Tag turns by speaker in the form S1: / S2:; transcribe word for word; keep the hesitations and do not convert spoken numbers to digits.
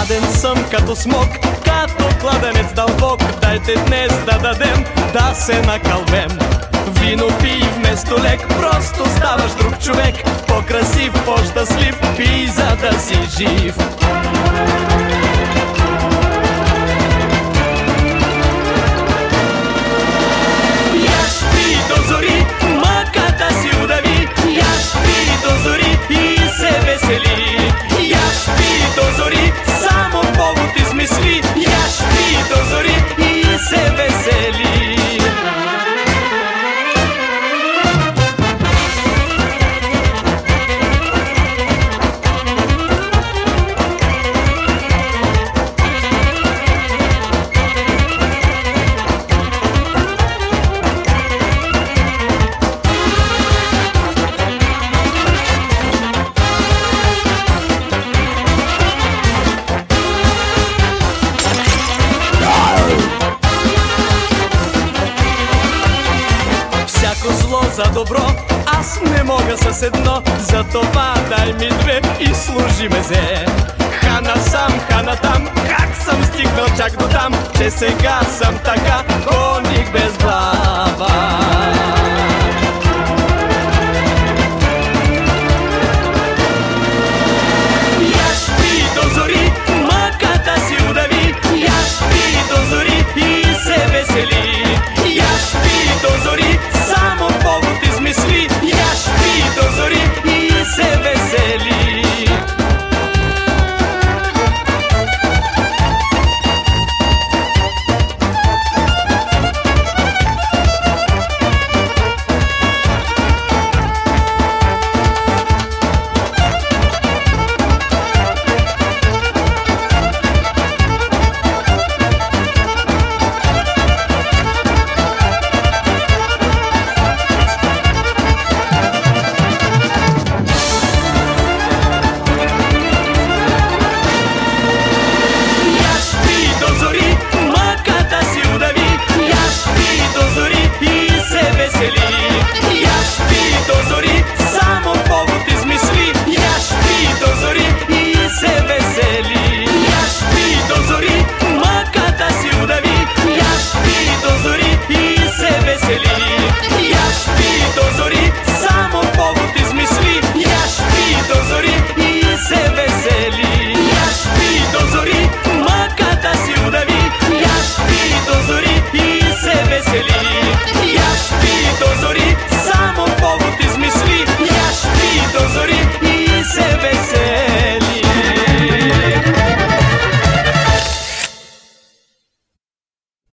S1: Гладен съм като смок, като кладенец дълбок. Дайте днес да дадем, да се накълвем. Вино пий вместо лек, просто ставаш друг човек. По-красив, по-щастлив, пий за да си жив. Яш, пий до зори, мъката си удави. Яш, пий до зори и се весели. Яш, пий до зори, само повод измисли. Яш, пий до зори и се весели. За добро аз не мога с едно, затова дай ми две и служи мезе. Хана сам, хана там, как съм стигнал чак до там, че сега съм така.